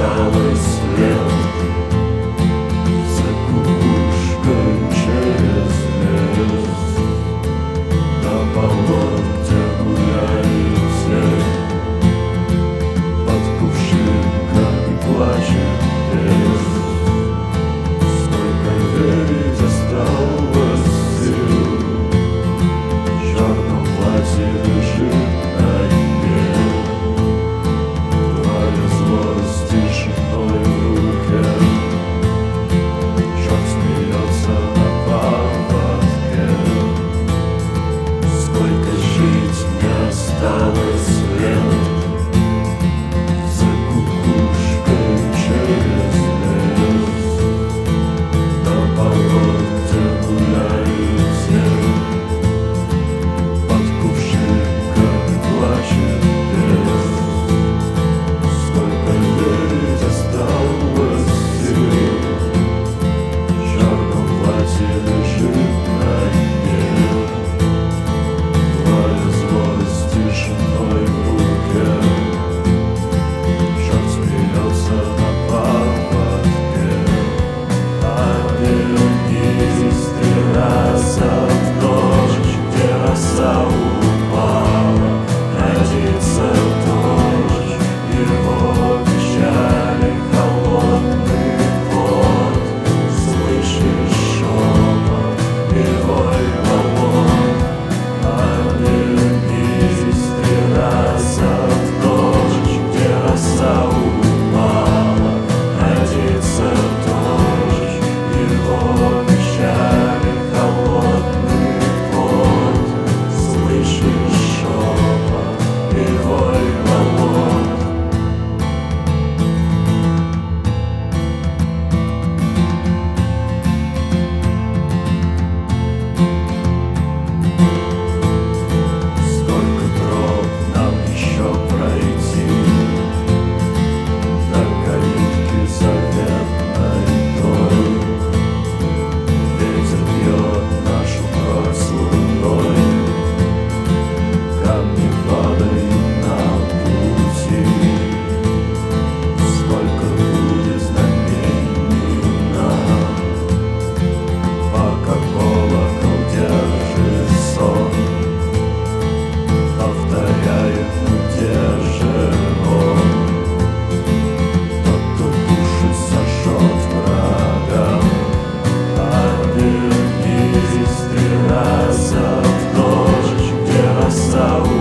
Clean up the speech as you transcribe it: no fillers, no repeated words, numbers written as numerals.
осталось лет. За кукушкой через лес, на болот, где гуляет снег, под кувшинками плачет лес. Сколько верить осталось сил, в черном платье лежит на дне. Твоя злость тишиной в руке, черт смеется на поводке. Сколько жить мне осталось лет. За кукушкой через лес, на болот, где гуляет снег, под кувшинками плачет лес. Сколько верить осталось сил, в черном платье лежит на дне. Твоя злость тишиной в руке, черт смеется на поводке. Обернись 3 раза в ночь, где роса упала, родится дождь, его печали холодный пот. Слышишь шепот и вой волн. Обернись 3 раза в ночь, где роса упала, родится дождь, его печали холодный пот. Слышишь шепот и вой волн. Сколько троп нам еще пройти до калитки заветной той? Ветер пьет нашу кровь с луной, камни падают на пути. Сколько будет знамений нам, пока колокол держит сон, повторяет, ну где же он? Тот, кто души сожжет врагам. Обернись 3 раза в ночь, где роса